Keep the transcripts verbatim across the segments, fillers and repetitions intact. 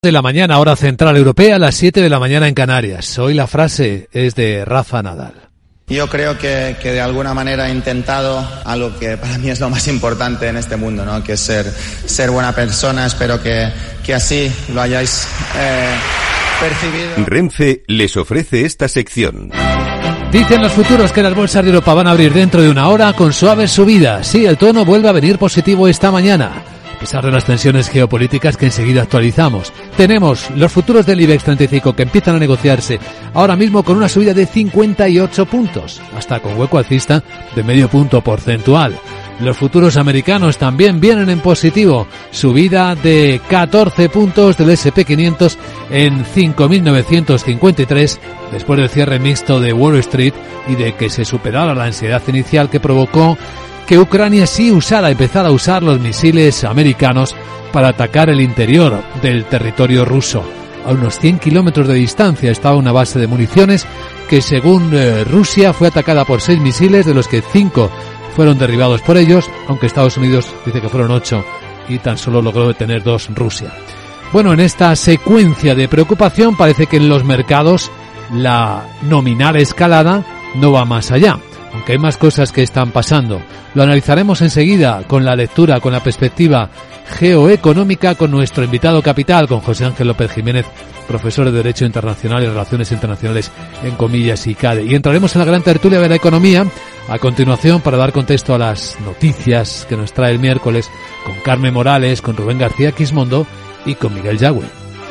De la mañana, hora central europea, a las siete de la mañana en Canarias. Hoy la frase es de Rafa Nadal. Yo creo que, que de alguna manera he intentado algo que para mí es lo más importante en este mundo, ¿no? Que es ser, ser buena persona. Espero que, que así lo hayáis eh, percibido. Renfe les ofrece esta sección. Dicen los futuros que las bolsas de Europa van a abrir dentro de una hora con suaves subidas. Sí, el tono vuelve a venir positivo esta mañana, a pesar de las tensiones geopolíticas que enseguida actualizamos. Tenemos los futuros del IBEX treinta y cinco que empiezan a negociarse ahora mismo con una subida de cincuenta y ocho puntos, hasta con hueco alcista de medio punto porcentual. Los futuros americanos también vienen en positivo, subida de catorce puntos del ese and pe quinientos en cinco mil novecientos cincuenta y tres, después del cierre mixto de Wall Street y de que se superara la ansiedad inicial que provocó que Ucrania sí usara, empezara a usar los misiles americanos para atacar el interior del territorio ruso. A unos cien kilómetros de distancia estaba una base de municiones que, según eh, Rusia, fue atacada por seis misiles, de los que cinco fueron derribados por ellos, aunque Estados Unidos dice que fueron ocho y tan solo logró detener dos Rusia. Bueno, en esta secuencia de preocupación parece que en los mercados la nominal escalada no va más allá, aunque hay más cosas que están pasando. Lo analizaremos enseguida con la lectura, con la perspectiva geoeconómica, con nuestro invitado capital, con José Ángel López Jiménez, profesor de Derecho Internacional y Relaciones Internacionales en comillas y CADE. Y entraremos en la gran tertulia de la economía a continuación para dar contexto a las noticias que nos trae el miércoles con Carmen Morales, con Rubén García Quismondo y con Miguel Yagüe.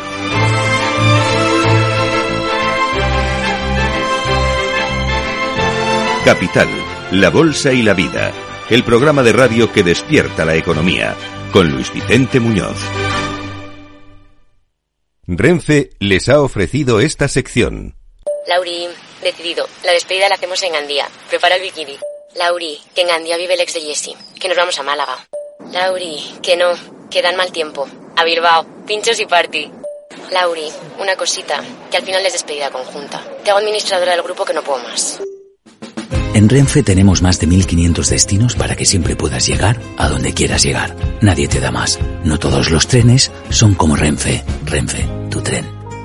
Capital, la bolsa y la vida. El programa de radio que despierta la economía. Con Luis Vicente Muñoz. Renfe les ha ofrecido esta sección. Lauri, decidido. La despedida la hacemos en Gandía. Prepara el bikini. Lauri, que en Gandía vive el ex de Jessie. Que nos vamos a Málaga. Lauri, que no. Que dan mal tiempo. A Bilbao. Pinchos y party. Lauri, una cosita. Que al final es despedida conjunta. Te hago administradora del grupo que no puedo más. En Renfe tenemos más de mil quinientos destinos para que siempre puedas llegar a donde quieras llegar. Nadie te da más. No todos los trenes son como Renfe. Renfe, tu tren.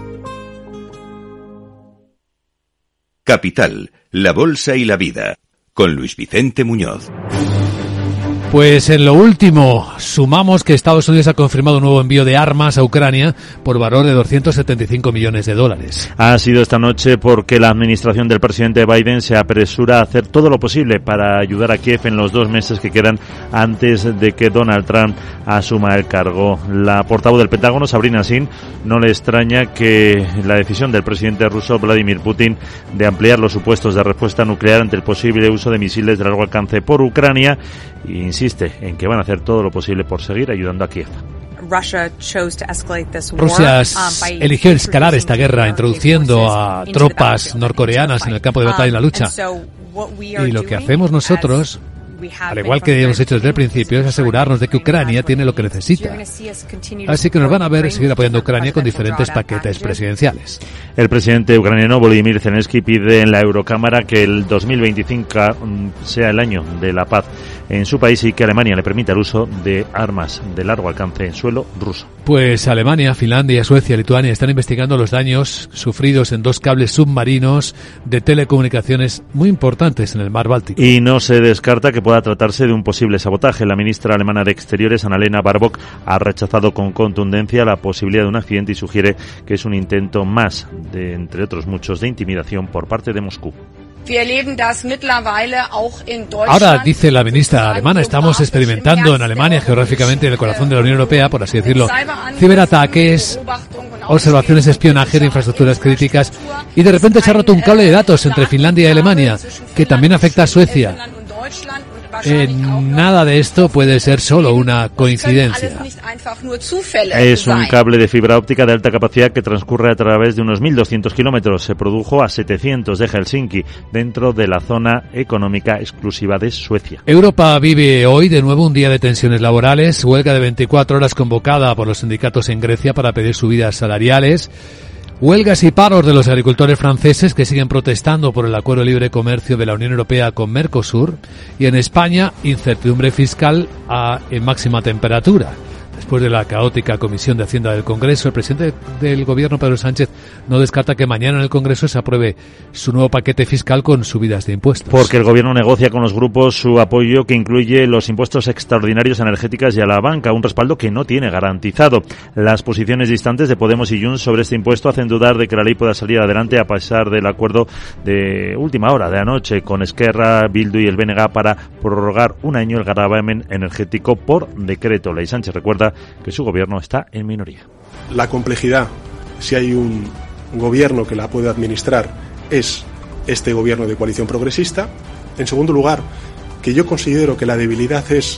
Capital, la bolsa y la vida. Con Luis Vicente Muñoz. Pues en lo último, sumamos que Estados Unidos ha confirmado un nuevo envío de armas a Ucrania por valor de doscientos setenta y cinco millones de dólares. Ha sido esta noche porque la administración del presidente Biden se apresura a hacer todo lo posible para ayudar a Kiev en los dos meses que quedan antes de que Donald Trump asuma el cargo. La portavoz del Pentágono, Sabrina Singh, no le extraña que la decisión del presidente ruso Vladimir Putin de ampliar los supuestos de respuesta nuclear ante el posible uso de misiles de largo alcance por Ucrania, e insiste en que van a hacer todo lo posible por seguir ayudando a Kiev. Rusia eligió escalar esta guerra introduciendo a tropas norcoreanas en el campo de batalla y la lucha. Y lo que hacemos nosotros, al igual que hemos hecho desde el principio, es asegurarnos de que Ucrania tiene lo que necesita. Así que nos van a ver seguir apoyando a Ucrania con diferentes paquetes presidenciales. El presidente ucraniano Volodymyr Zelensky pide en la Eurocámara que el dos mil veinticinco sea el año de la paz en su país y que Alemania le permita el uso de armas de largo alcance en suelo ruso. Pues Alemania, Finlandia, Suecia y Lituania están investigando los daños sufridos en dos cables submarinos de telecomunicaciones muy importantes en el mar Báltico. Y no se descarta que pueda tratarse de un posible sabotaje. La ministra alemana de Exteriores, Annalena Baerbock, ha rechazado con contundencia la posibilidad de un accidente y sugiere que es un intento más, de, entre otros muchos, de intimidación por parte de Moscú. Ahora, dice la ministra alemana, estamos experimentando en Alemania, geográficamente en el corazón de la Unión Europea, por así decirlo, ciberataques, observaciones de espionaje de infraestructuras críticas, y de repente se ha roto un cable de datos entre Finlandia y Alemania, que también afecta a Suecia. Eh, nada de esto puede ser solo una coincidencia. Es un cable de fibra óptica de alta capacidad que transcurre a través de unos mil doscientos kilómetros. Se produjo a setecientos de Helsinki, dentro de la zona económica exclusiva de Suecia. Europa vive hoy de nuevo un día de tensiones laborales, huelga de veinticuatro horas convocada por los sindicatos en Grecia para pedir subidas salariales. Huelgas y paros de los agricultores franceses que siguen protestando por el acuerdo de libre comercio de la Unión Europea con Mercosur. Y en España, incertidumbre fiscal a, en máxima temperatura. Después de la caótica Comisión de Hacienda del Congreso, el presidente del Gobierno, Pedro Sánchez, no descarta que mañana en el Congreso se apruebe su nuevo paquete fiscal con subidas de impuestos. Porque el Gobierno negocia con los grupos su apoyo, que incluye los impuestos extraordinarios energéticas y a la banca, un respaldo que no tiene garantizado. Las posiciones distantes de Podemos y Junts sobre este impuesto hacen dudar de que la ley pueda salir adelante, a pesar del acuerdo de última hora de anoche con Esquerra, Bildu y el B N G para prorrogar un año el gravamen energético por decreto ley. Sánchez recuerda que su gobierno está en minoría. La complejidad, si hay un gobierno que la puede administrar, es este gobierno de coalición progresista. En segundo lugar, que yo considero que la debilidad es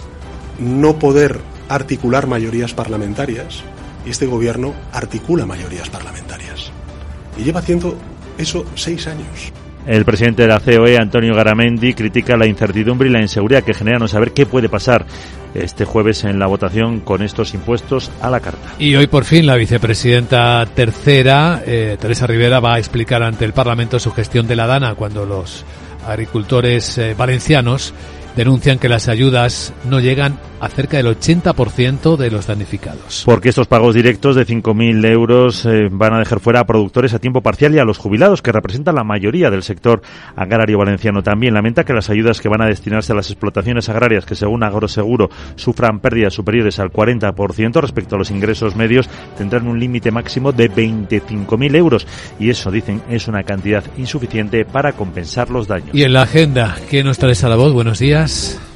no poder articular mayorías parlamentarias, y este gobierno articula mayorías parlamentarias. Y lleva haciendo eso seis años. El presidente de la C O E, Antonio Garamendi, critica la incertidumbre y la inseguridad que genera no saber qué puede pasar este jueves en la votación con estos impuestos a la carta. Y hoy por fin la vicepresidenta tercera, eh, Teresa Rivera, va a explicar ante el Parlamento su gestión de la DANA cuando los agricultores eh, valencianos denuncian que las ayudas no llegan a cerca del ochenta por ciento de los damnificados. Porque estos pagos directos de cinco mil euros eh, van a dejar fuera a productores a tiempo parcial y a los jubilados, que representan la mayoría del sector agrario valenciano. También lamenta que las ayudas que van a destinarse a las explotaciones agrarias, que según Agroseguro sufran pérdidas superiores al cuarenta por ciento respecto a los ingresos medios, tendrán un límite máximo de veinticinco mil euros. Y eso, dicen, es una cantidad insuficiente para compensar los daños. Y en la agenda, ¿qué nos traes a la voz? Buenos días.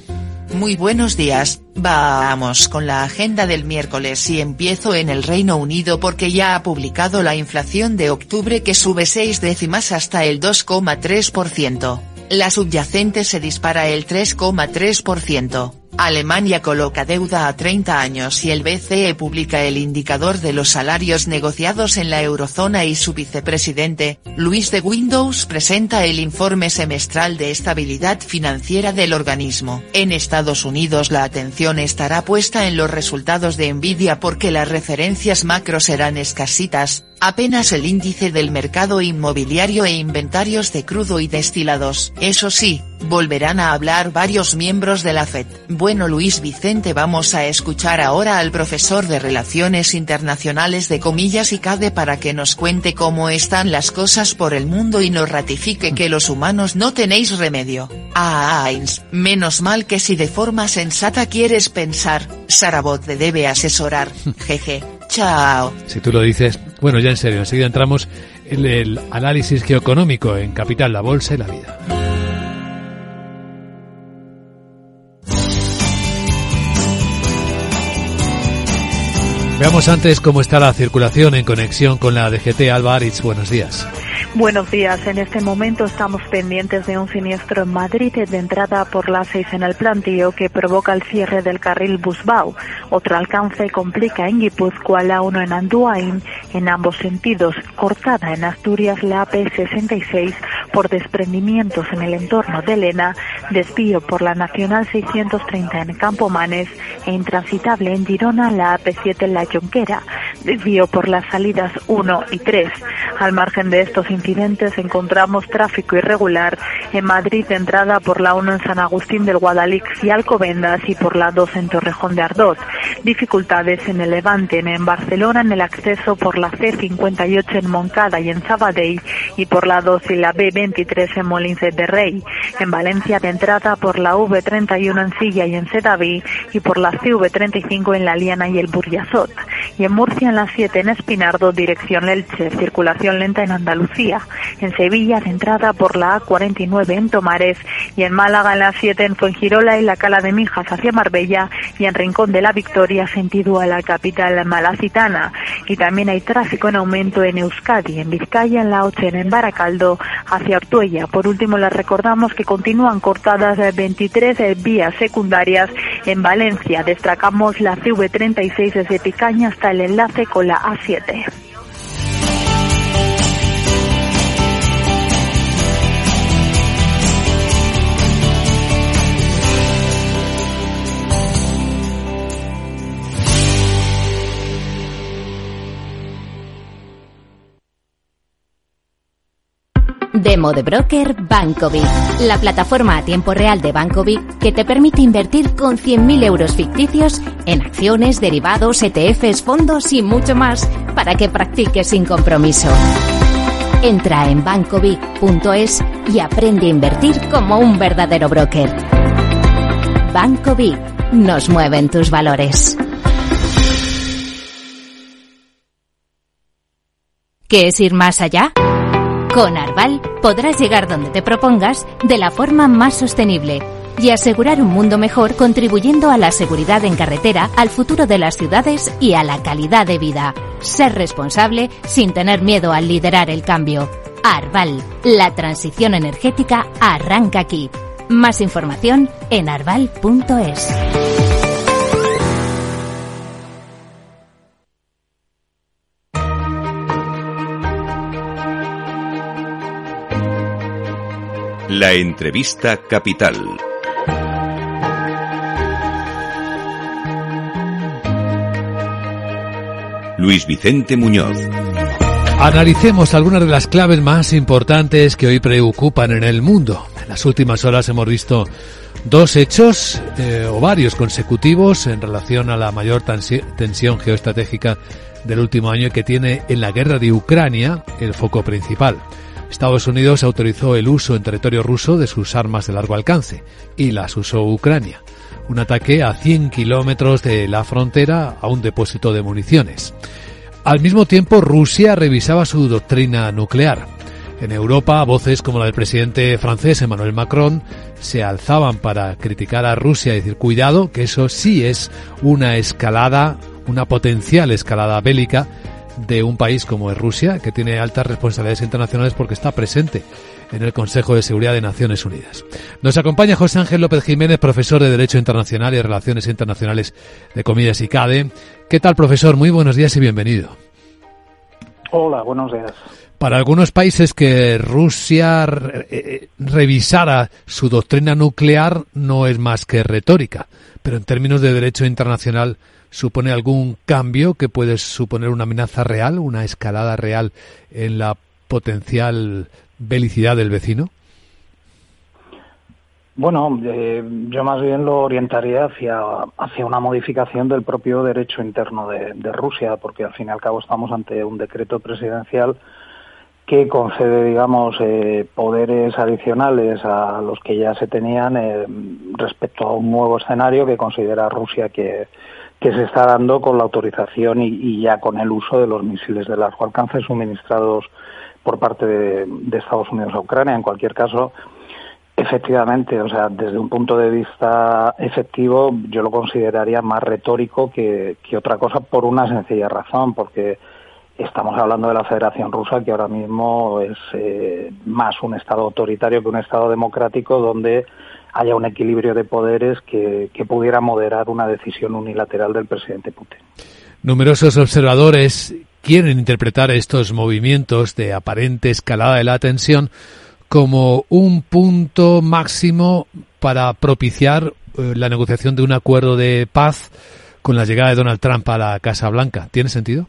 Muy buenos días, vamos con la agenda del miércoles y empiezo en el Reino Unido porque ya ha publicado la inflación de octubre, que sube seis décimas hasta el dos coma tres por ciento. La subyacente se dispara el tres coma tres por ciento. Alemania coloca deuda a treinta años y el B C E publica el indicador de los salarios negociados en la eurozona y su vicepresidente, Luis de Guindos, presenta el informe semestral de estabilidad financiera del organismo. En Estados Unidos la atención estará puesta en los resultados de Nvidia porque las referencias macro serán escasitas, apenas el índice del mercado inmobiliario e inventarios de crudo y destilados. Eso sí, volverán a hablar varios miembros de la F E D. Bueno, Luis Vicente, vamos a escuchar ahora al profesor de Relaciones Internacionales de Comillas y C A D E para que nos cuente cómo están las cosas por el mundo y nos ratifique que los humanos no tenéis remedio. Ah, Ains, menos mal que si de forma sensata quieres pensar, Sarabot te debe asesorar, jeje, chao. Si tú lo dices. Bueno, ya en serio, enseguida entramos en el análisis geoeconómico en Capital, la Bolsa y la Vida. Veamos antes cómo está la circulación en conexión con la D G T. Alba Aritz, buenos días. Buenos días. En este momento estamos pendientes de un siniestro en Madrid de entrada por la seis en el Plantío que provoca el cierre del carril Busbau. Otro alcance complica en Guipúzcoa la uno en Andoain en ambos sentidos. Cortada en Asturias la A P sesenta y seis por desprendimientos en el entorno de Lena. Desvío por la Nacional seiscientos treinta en Campomanes e intransitable en Girona la A P siete en la Jonquera. Desvío por las salidas uno y tres. Al margen de estos incidentes encontramos tráfico irregular en Madrid de entrada por la uno en San Agustín del Guadalix y Alcobendas y por la dos en Torrejón de Ardós. Dificultades en el Levante, en Barcelona en el acceso por la C cincuenta y ocho en Moncada y en Sabadell y por la dos y la B veintitrés en Molins de Rey. En Valencia de entrada por la V treinta y uno en Silla y en Sedaví y por la C V treinta y cinco en La Liana y el Burjasot. Y en Murcia en la siete en Espinardo dirección Elche, circulación lenta en Andalucía. En Sevilla de entrada por la A cuarenta y nueve en Tomares y en Málaga en la siete en Fuengirola y la Cala de Mijas hacia Marbella y en Rincón de la Victoria sentido a la capital malacitana. Y también hay tráfico en aumento en Euskadi, en Vizcaya en la ocho en Baracaldo hacia Ortuella. Por último les recordamos que continúan cortadas veintitrés vías secundarias en Valencia. Destacamos la C V treinta y seis desde Picaña hasta el enlace con la A siete. Demo de broker Bankovic, la plataforma a tiempo real de Bankovic que te permite invertir con cien mil euros ficticios en acciones, derivados, E T Fs, fondos y mucho más para que practiques sin compromiso. Entra en bankovic punto es y aprende a invertir como un verdadero broker. Bankovic, nos mueven tus valores. ¿Qué es ir más allá? Con Arval podrás llegar donde te propongas de la forma más sostenible y asegurar un mundo mejor contribuyendo a la seguridad en carretera, al futuro de las ciudades y a la calidad de vida. Ser responsable sin tener miedo al liderar el cambio. Arval, la transición energética arranca aquí. Más información en arval punto es. La entrevista capital. Luis Vicente Muñoz. Analicemos algunas de las claves más importantes que hoy preocupan en el mundo. En las últimas horas hemos visto dos hechos eh, o varios consecutivos en relación a la mayor tensi- tensión geoestratégica del último año que tiene en la guerra de Ucrania el foco principal. Estados Unidos autorizó el uso en territorio ruso de sus armas de largo alcance y las usó Ucrania. Un ataque a cien kilómetros de la frontera a un depósito de municiones. Al mismo tiempo, Rusia revisaba su doctrina nuclear. En Europa, voces como la del presidente francés Emmanuel Macron se alzaban para criticar a Rusia y decir, cuidado, que eso sí es una escalada, una potencial escalada bélica de un país como es Rusia, que tiene altas responsabilidades internacionales porque está presente en el Consejo de Seguridad de Naciones Unidas. Nos acompaña José Ángel López Jiménez, profesor de Derecho Internacional y Relaciones Internacionales de Comillas y CADE. ¿Qué tal, profesor? Muy buenos días y bienvenido. Hola, buenos días. Para algunos países que Rusia re- eh, revisara su doctrina nuclear no es más que retórica, pero en términos de derecho internacional, ¿supone algún cambio que puede suponer una amenaza real, una escalada real en la potencial belicidad del vecino? Bueno, eh, yo más bien lo orientaría hacia, hacia una modificación del propio derecho interno de, de Rusia, porque al fin y al cabo estamos ante un decreto presidencial que concede, digamos, eh, poderes adicionales a los que ya se tenían eh, respecto a un nuevo escenario que considera Rusia que, que se está dando con la autorización y, y ya con el uso de los misiles de largo alcance suministrados por parte de, de Estados Unidos a Ucrania. En cualquier caso, efectivamente, o sea, desde un punto de vista efectivo, yo lo consideraría más retórico que, que otra cosa por una sencilla razón, porque estamos hablando de la Federación Rusa, que ahora mismo es eh, más un Estado autoritario que un Estado democrático, donde haya un equilibrio de poderes que, que pudiera moderar una decisión unilateral del presidente Putin. Numerosos observadores quieren interpretar estos movimientos de aparente escalada de la tensión como un punto máximo para propiciar eh, la negociación de un acuerdo de paz con la llegada de Donald Trump a la Casa Blanca. ¿Tiene sentido?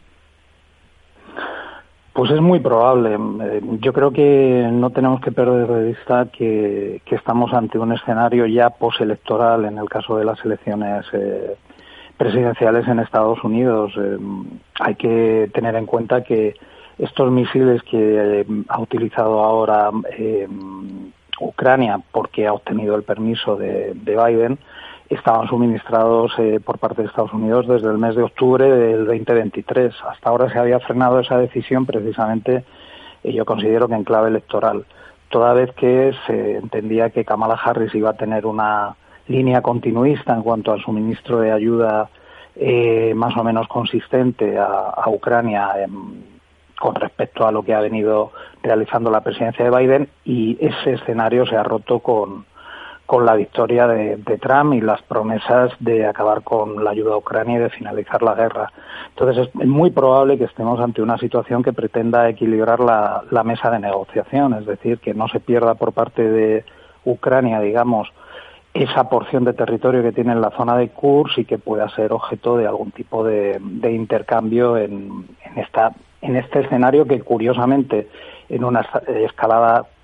Pues es muy probable. Yo creo que no tenemos que perder de vista que, que estamos ante un escenario ya postelectoral en el caso de las elecciones eh, presidenciales en Estados Unidos. Eh, hay que tener en cuenta que estos misiles que eh, ha utilizado ahora eh, Ucrania, porque ha obtenido el permiso de, de Biden, estaban suministrados eh, por parte de Estados Unidos desde el mes de octubre del veinte veintitrés. Hasta ahora se había frenado esa decisión precisamente, eh, yo considero que en clave electoral, toda vez que se entendía que Kamala Harris iba a tener una línea continuista en cuanto al suministro de ayuda eh, más o menos consistente a, a Ucrania eh, con respecto a lo que ha venido realizando la presidencia de Biden, y ese escenario se ha roto con con la victoria de, de Trump y las promesas de acabar con la ayuda a Ucrania y de finalizar la guerra. Entonces es muy probable que estemos ante una situación que pretenda equilibrar la, la mesa de negociación, es decir, que no se pierda por parte de Ucrania, digamos, esa porción de territorio que tiene en la zona de Kursk y que pueda ser objeto de algún tipo de, de intercambio en, en, esta, en este escenario que, curiosamente, en una escalada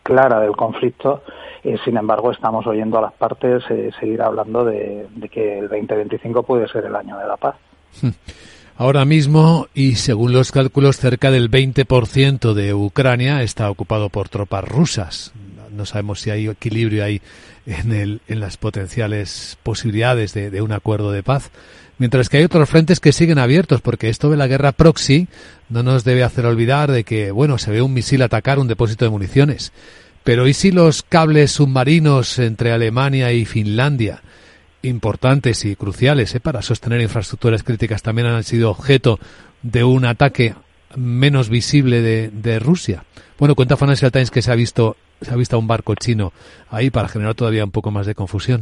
clara del conflicto. Eh, sin embargo, estamos oyendo a las partes eh, seguir hablando de, de que el veinte veinticinco puede ser el año de la paz. Ahora mismo, y según los cálculos, cerca del veinte por ciento de Ucrania está ocupado por tropas rusas. No sabemos si hay equilibrio ahí en, el, en las potenciales posibilidades de, de un acuerdo de paz. Mientras que hay otros frentes que siguen abiertos, porque esto de la guerra proxy no nos debe hacer olvidar de que, bueno, se ve un misil atacar un depósito de municiones. Pero ¿y si los cables submarinos entre Alemania y Finlandia, importantes y cruciales eh, para sostener infraestructuras críticas, también han sido objeto de un ataque menos visible de, de Rusia? Bueno, cuenta Financial Times que se ha visto se ha visto a un barco chino ahí para generar todavía un poco más de confusión.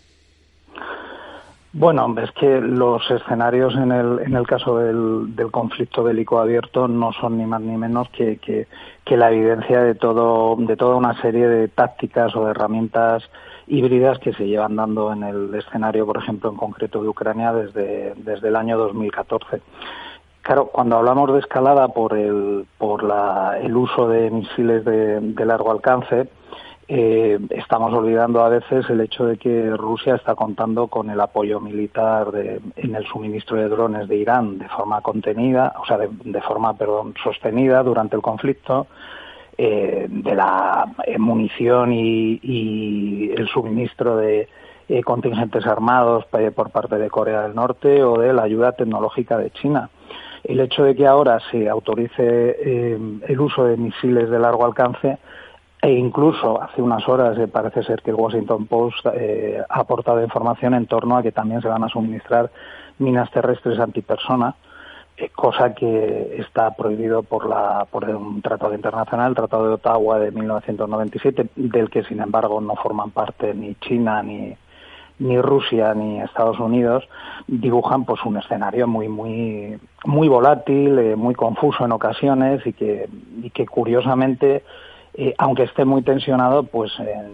Bueno, es que los escenarios en el en el caso del, del conflicto bélico abierto no son ni más ni menos que, que, que la evidencia de todo de toda una serie de tácticas o de herramientas híbridas que se llevan dando en el escenario, por ejemplo, en concreto de Ucrania desde desde el año dos mil catorce. Claro, cuando hablamos de escalada por el por la, el uso de misiles de, de largo alcance, eh, estamos olvidando a veces el hecho de que Rusia está contando con el apoyo militar de, en el suministro de drones de Irán de forma contenida, o sea, de, de forma, perdón, sostenida durante el conflicto, eh, de la eh, munición y, y el suministro de eh, contingentes armados eh, por parte de Corea del Norte o de la ayuda tecnológica de China. El hecho de que ahora se autorice eh, el uso de misiles de largo alcance, e incluso hace unas horas eh, parece ser que el Washington Post eh, ha aportado información en torno a que también se van a suministrar minas terrestres antipersona, eh, cosa que está prohibido por la por un tratado internacional, el Tratado de Ottawa de mil novecientos noventa y siete, del que sin embargo no forman parte ni China ni ni Rusia ni Estados Unidos. Dibujan pues un escenario muy muy muy volátil, eh, muy confuso en ocasiones y que y que curiosamente, eh, aunque esté muy tensionado, pues eh,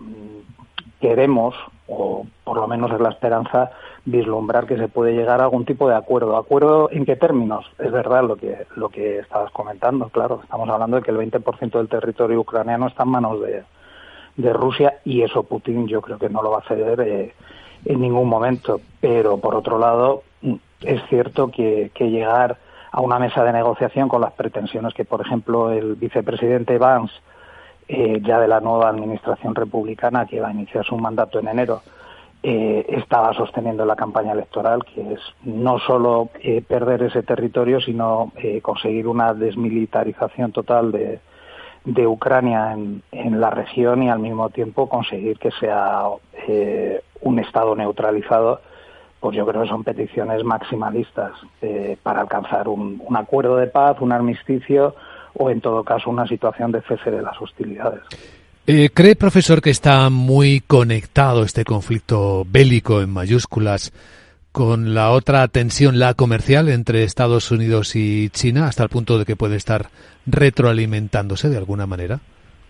queremos, o por lo menos es la esperanza, vislumbrar que se puede llegar a algún tipo de acuerdo. ¿Acuerdo en qué términos? Es verdad lo que lo que estabas comentando, claro, estamos hablando de que el veinte por ciento del territorio ucraniano está en manos de de Rusia, y eso Putin yo creo que no lo va a ceder eh, en ningún momento. Pero por otro lado, es cierto que, que llegar a una mesa de negociación con las pretensiones que, por ejemplo, el vicepresidente Vance, eh, ya de la nueva administración republicana que va a iniciar su mandato en enero, eh, estaba sosteniendo en la campaña electoral, que es no solo eh, perder ese territorio, sino eh, conseguir una desmilitarización total de de Ucrania en, en la región, y al mismo tiempo conseguir que sea eh, un Estado neutralizado, pues yo creo que son peticiones maximalistas eh, para alcanzar un, un acuerdo de paz, un armisticio o en todo caso una situación de cese de las hostilidades. Eh, ¿Cree, profesor, que está muy conectado este conflicto bélico en mayúsculas con la otra tensión, la comercial, entre Estados Unidos y China, hasta el punto de que puede estar retroalimentándose de alguna manera?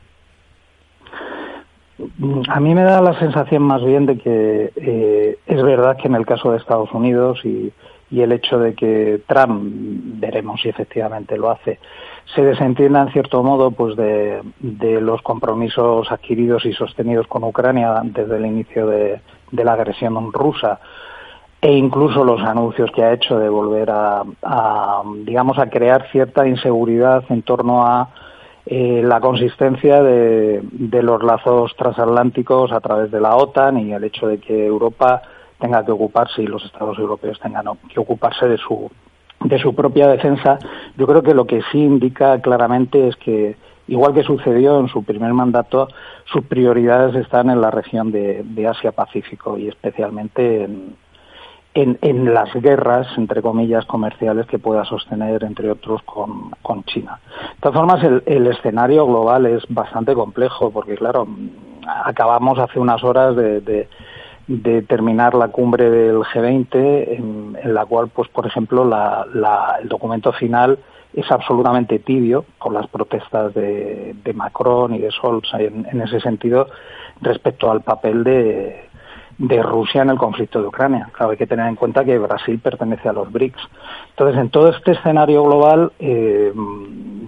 A mí me da la sensación más bien de que eh, es verdad que en el caso de Estados Unidos y, y el hecho de que Trump, veremos si efectivamente lo hace, se desentienda en cierto modo pues de, de los compromisos adquiridos y sostenidos con Ucrania desde el inicio de, de la agresión rusa, e incluso los anuncios que ha hecho de volver a, a digamos, a crear cierta inseguridad en torno a eh, la consistencia de, de los lazos transatlánticos a través de la OTAN, y el hecho de que Europa tenga que ocuparse, y los Estados europeos tengan que ocuparse de su de su propia defensa. Yo creo que lo que sí indica claramente es que, igual que sucedió en su primer mandato, sus prioridades están en la región de, de Asia-Pacífico, y especialmente en En, en las guerras, entre comillas, comerciales que pueda sostener, entre otros, con, con China. De todas formas, el, el escenario global es bastante complejo, porque, claro, acabamos hace unas horas de, de, de terminar la cumbre del G veinte, en, en la cual, pues, por ejemplo, la, la, el documento final es absolutamente tibio, con las protestas de, de Macron y de Scholz en, en ese sentido, respecto al papel de de Rusia en el conflicto de Ucrania. Claro, hay que tener en cuenta que Brasil pertenece a los B R I C S. Entonces, en todo este escenario global, eh,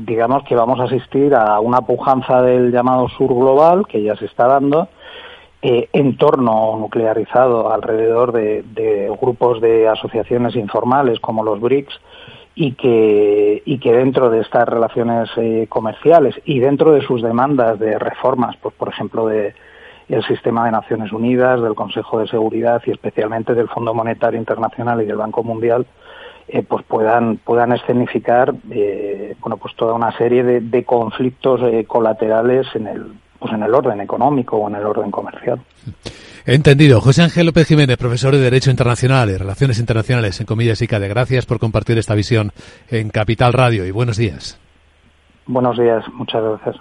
digamos que vamos a asistir a una pujanza del llamado sur global, que ya se está dando, eh, entorno nuclearizado alrededor de, de grupos de asociaciones informales como los BRICS, y que, y que dentro de estas relaciones eh, comerciales y dentro de sus demandas de reformas, pues por ejemplo de el sistema de Naciones Unidas, del Consejo de Seguridad y especialmente del Fondo Monetario Internacional y del Banco Mundial, eh, pues puedan puedan escenificar eh, bueno pues toda una serie de, de conflictos eh, colaterales en el pues en el orden económico o en el orden comercial. Entendido. José Ángel López Jiménez, profesor de Derecho Internacional y Relaciones Internacionales en Comillas I C A D E. Gracias por compartir esta visión en Capital Radio y buenos días. Buenos días, muchas gracias.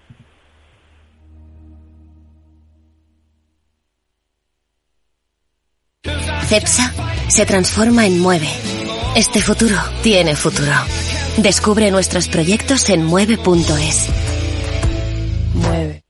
CEPSA se transforma en Mueve. Este futuro tiene futuro. Descubre nuestros proyectos en mueve punto es. Mueve.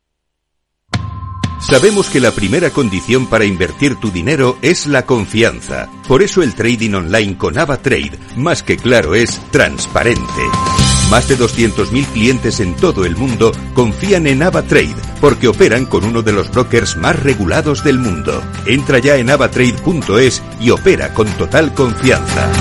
Sabemos que la primera condición para invertir tu dinero es la confianza. Por eso el trading online con AvaTrade, más que claro, es transparente. Más de doscientos mil clientes en todo el mundo confían en AvaTrade porque operan con uno de los brokers más regulados del mundo. Entra ya en avatrade punto es y opera con total confianza.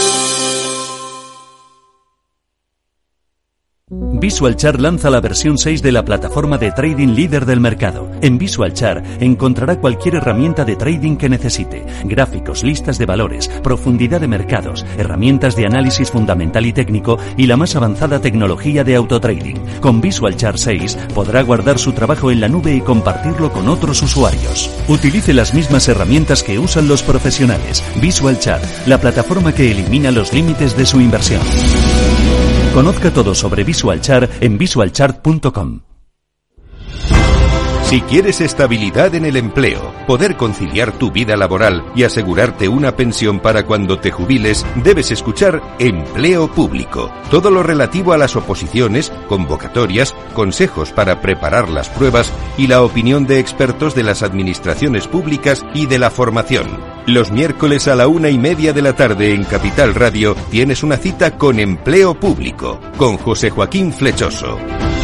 VisualChart lanza la versión seis de la plataforma de trading líder del mercado. En VisualChart encontrará cualquier herramienta de trading que necesite. Gráficos, listas de valores, profundidad de mercados, herramientas de análisis fundamental y técnico y la más avanzada tecnología de autotrading. Con VisualChart seis podrá guardar su trabajo en la nube y compartirlo con otros usuarios. Utilice las mismas herramientas que usan los profesionales. VisualChart, la plataforma que elimina los límites de su inversión. Conozca todo sobre VisualChart en visual chart punto com. Si quieres estabilidad en el empleo, poder conciliar tu vida laboral y asegurarte una pensión para cuando te jubiles, debes escuchar Empleo Público. Todo lo relativo a las oposiciones, convocatorias, consejos para preparar las pruebas y la opinión de expertos de las administraciones públicas y de la formación. Los miércoles a la una y media de la tarde en Capital Radio tienes una cita con Empleo Público, con José Joaquín Flechoso.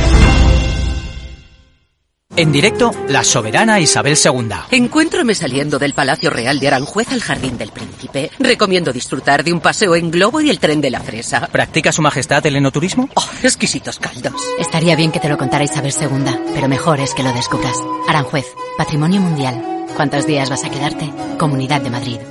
En directo, la soberana Isabel segunda. Encuéntrame saliendo del Palacio Real de Aranjuez al Jardín del Príncipe. Recomiendo disfrutar de un paseo en globo y el tren de la fresa. ¿Practica su majestad el enoturismo? ¡Oh, exquisitos caldos! Estaría bien que te lo contara Isabel segunda, pero mejor es que lo descubras. Aranjuez, Patrimonio Mundial. ¿Cuántos días vas a quedarte? Comunidad de Madrid.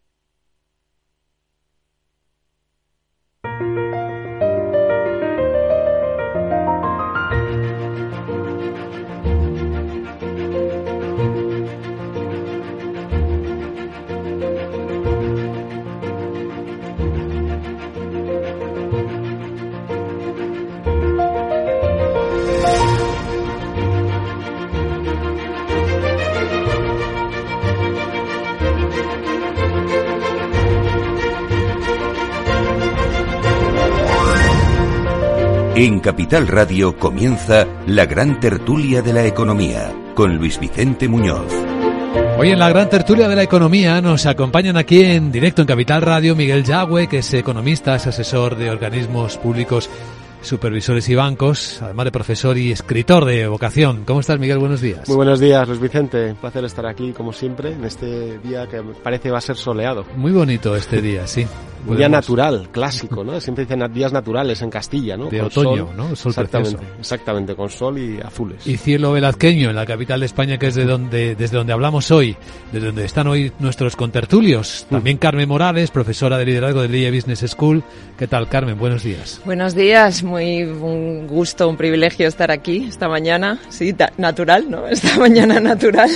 En Capital Radio comienza la gran tertulia de la economía con Luis Vicente Muñoz. Hoy en la gran tertulia de la economía nos acompañan aquí en directo en Capital Radio Miguel Yagüe, que es economista, es asesor de organismos públicos, supervisores y bancos, además de profesor y escritor de vocación. ¿Cómo estás, Miguel? Buenos días. Muy buenos días, Luis Vicente. Un placer estar aquí, como siempre, en este día que parece va a ser soleado. Muy bonito este día, sí. Un día natural, clásico, ¿no? Siempre dicen días naturales en Castilla, ¿no? De con otoño, sol, ¿no? Sol exactamente, precioso. exactamente, con sol y azules. Y cielo velazqueño en la capital de España, que es de donde, desde donde hablamos hoy, desde donde están hoy nuestros contertulios. También mm. Carmen Morales, profesora de liderazgo de Lilla Business School. ¿Qué tal, Carmen? Buenos días. Buenos días, muy un gusto, un privilegio estar aquí esta mañana. Sí, ta- natural, ¿no? Esta mañana natural.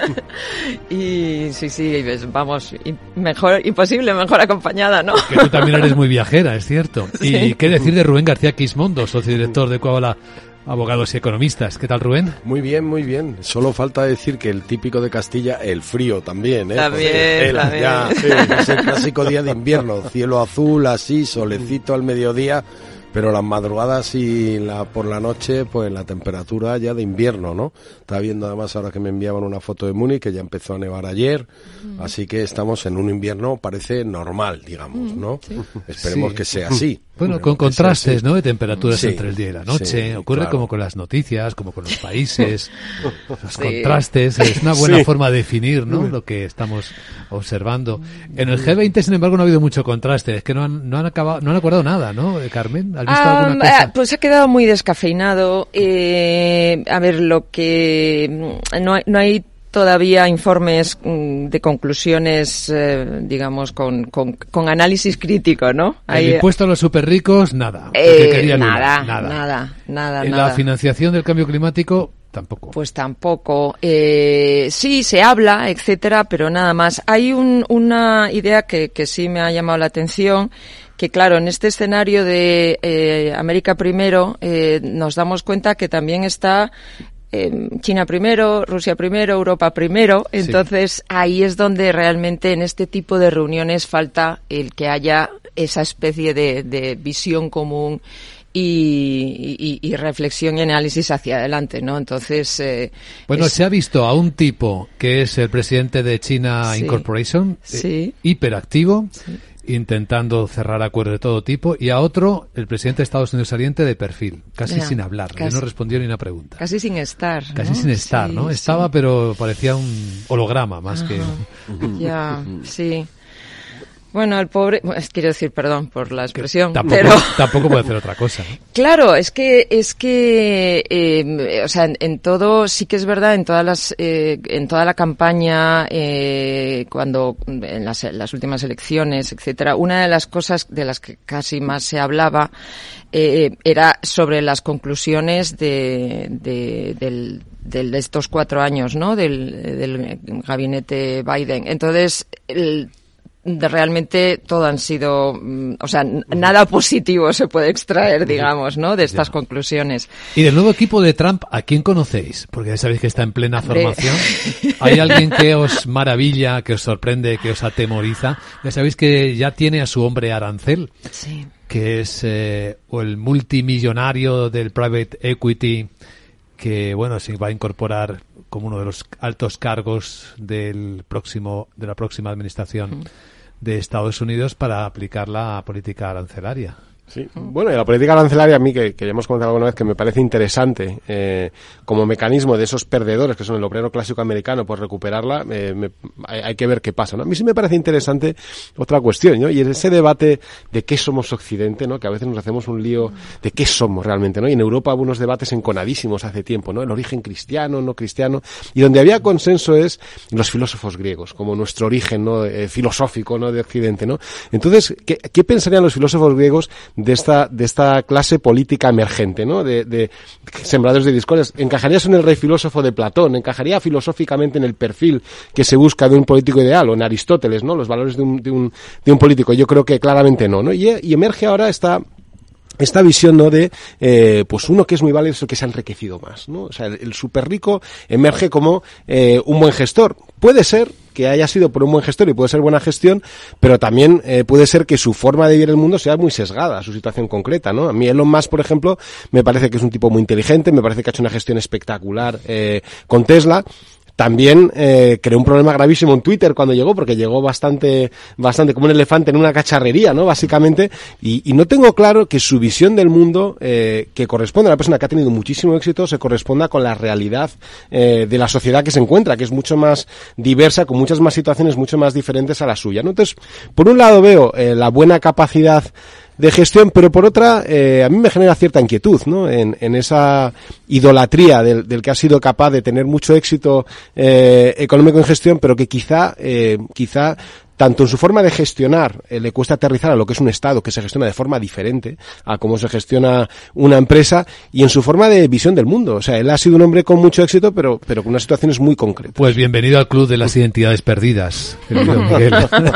Y sí, sí, vamos, y mejor, imposible, mejor acompañada, ¿no? Que tú también eres muy viajera, es cierto. Sí. ¿Y qué decir de Rubén García Quismondo, socio director de Coabola Abogados y Economistas? ¿Qué tal, Rubén? Muy bien, muy bien. Solo falta decir que el típico de Castilla, el frío también, ¿eh? También, el, también. Ya, sí, es el clásico día de invierno, cielo azul, así, solecito al mediodía, pero las madrugadas y la por la noche, pues la temperatura ya de invierno, ¿no? Estaba viendo además ahora que me enviaban una foto de Múnich, que ya empezó a nevar ayer, mm. así que estamos en un invierno, parece normal, digamos, ¿no? Sí. Esperemos sí. que sea así. Bueno, con contrastes, ¿no? De temperaturas sí, entre el día y la noche. Sí, Ocurre claro. como con las noticias, como con los países. Los Sí. contrastes. Es una buena Sí. forma de definir, ¿no? Lo que estamos observando. En el G veinte, sin embargo, no ha habido mucho contraste. Es que no han, no han acabado, no han acordado nada, ¿no? Carmen, ¿has visto Ah, alguna cosa? ah, pues ha quedado muy descafeinado. Eh, a ver, lo que no hay, no hay todavía informes mm, de conclusiones, eh, digamos, con, con, con análisis crítico, ¿no? El Hay, impuesto a los súper ricos, nada. eh, Porque quería Lula, nada, nada. nada, nada, En nada. la financiación del cambio climático, tampoco. Pues tampoco. Eh, sí, se habla, etcétera, pero nada más. Hay un, una idea que, que sí me ha llamado la atención, que claro, en este escenario de eh, América primero, eh, nos damos cuenta que también está eh, China primero, Rusia primero, Europa primero. Entonces, ahí es donde realmente en este tipo de reuniones falta el que haya esa especie de, de visión común y, y, y reflexión y análisis hacia adelante, ¿no? Entonces, eh, Bueno, es- se ha visto a un tipo que es el presidente de China Sí. Incorporation, Sí. eh, hiperactivo, intentando cerrar acuerdos de todo tipo, y a otro, el presidente de Estados Unidos saliente, de perfil, casi Ya, sin hablar, que casi. no respondió ni una pregunta. casi sin estar, Casi ¿no? sin estar, Sí, ¿no? sí. Estaba, pero parecía un holograma más que... Ya, sí. Bueno, el pobre, bueno, es- quiero decir, perdón por la expresión, Tampoco, pero tampoco puede hacer otra cosa, ¿no? claro, es que es que, eh, o sea, en, en todo sí que es verdad, en todas las, eh, en toda la campaña, eh, cuando en las, las últimas elecciones, etcétera, una de las cosas de las que casi más se hablaba eh, era sobre las conclusiones de, de del del- de estos cuatro años, ¿no? Del, del gabinete Biden. Entonces, el, de realmente todo han sido, mm, o sea, n- nada positivo se puede extraer, digamos, ¿no? De estas conclusiones. Y del nuevo equipo de Trump, ¿a quién conocéis? Porque ya sabéis que está en plena Hombre. formación. ¿Hay alguien que os maravilla, que os sorprende, que os atemoriza? Ya sabéis que ya tiene a su hombre arancel, Sí. que es eh, o el multimillonario del private equity, que bueno, se va a incorporar como uno de los altos cargos del próximo de la próxima administración de Estados Unidos para aplicar la política arancelaria. Sí. Bueno, y la política arancelaria a mí, que, que ya hemos comentado alguna vez, que me parece interesante eh, como mecanismo de esos perdedores que son el obrero clásico americano, pues recuperarla, eh, me, hay, hay que ver qué pasa, ¿no? A mí sí me parece interesante otra cuestión, ¿no? Y es ese debate de qué somos Occidente, ¿no? Que a veces nos hacemos un lío de qué somos realmente, ¿no? Y en Europa hubo unos debates enconadísimos hace tiempo, ¿no? El origen cristiano, no cristiano, y donde había consenso es los filósofos griegos, como nuestro origen, ¿no? Eh, filosófico, ¿no? De Occidente, ¿no? Entonces, ¿qué, qué pensarían los filósofos griegos de esta de esta clase política emergente, ¿no? De, de sembradores de discordias? ¿Encajarías en el rey filósofo de Platón? ¿Encajaría filosóficamente en el perfil que se busca de un político ideal? O en Aristóteles, ¿no? Los valores de un, de un, de un político. Yo creo que claramente no, ¿no? Y, y emerge ahora esta esta visión, ¿no? De, eh, pues uno que es muy válido es el que se ha enriquecido más, ¿no? O sea, el, el súper rico emerge como eh, un buen gestor. Puede ser que haya sido por un buen gestor y puede ser buena gestión, pero también eh, puede ser que su forma de ver el mundo sea muy sesgada a su situación concreta, ¿no? A mí Elon Musk, por ejemplo, me parece que es un tipo muy inteligente, me parece que ha hecho una gestión espectacular eh, con Tesla. También eh, creó un problema gravísimo en Twitter cuando llegó, porque llegó bastante bastante como un elefante en una cacharrería, ¿no? Básicamente, y, y no tengo claro que su visión del mundo, eh, que corresponde a una persona que ha tenido muchísimo éxito, se corresponda con la realidad eh, de la sociedad que se encuentra, que es mucho más diversa, con muchas más situaciones mucho más diferentes a la suya, ¿no? Entonces, por un lado veo eh, la buena capacidad de gestión, pero por otra, eh, a mí me genera cierta inquietud, ¿no? En, en esa idolatría del, del que ha sido capaz de tener mucho éxito eh, económico en gestión, pero que quizá, eh, quizá tanto en su forma de gestionar eh, le cuesta aterrizar a lo que es un Estado que se gestiona de forma diferente a cómo se gestiona una empresa, y en su forma de visión del mundo. O sea, él ha sido un hombre con mucho éxito, pero, pero con unas situaciones muy concretas. Pues bienvenido al club de las identidades perdidas, querido Miguel.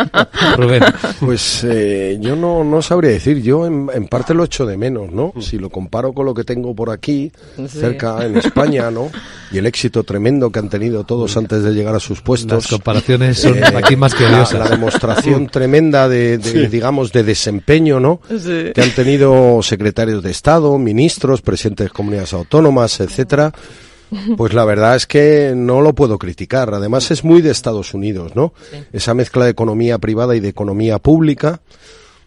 Rubén. Pues eh, yo no, no sabría decir, yo en, en parte lo echo de menos, ¿no? Si lo comparo con lo que tengo por aquí, Sí. cerca en España, ¿no? Y el éxito tremendo que han tenido todos antes de llegar a sus puestos. Las comparaciones son aquí más que la, odiosas. la demostración tremenda de, de Sí. digamos, de desempeño, ¿no? Sí. Que han tenido secretarios de Estado, ministros, presidentes de comunidades autónomas, etcétera. Pues la verdad es que no lo puedo criticar. Además es muy de Estados Unidos, ¿no? Esa mezcla de economía privada y de economía pública.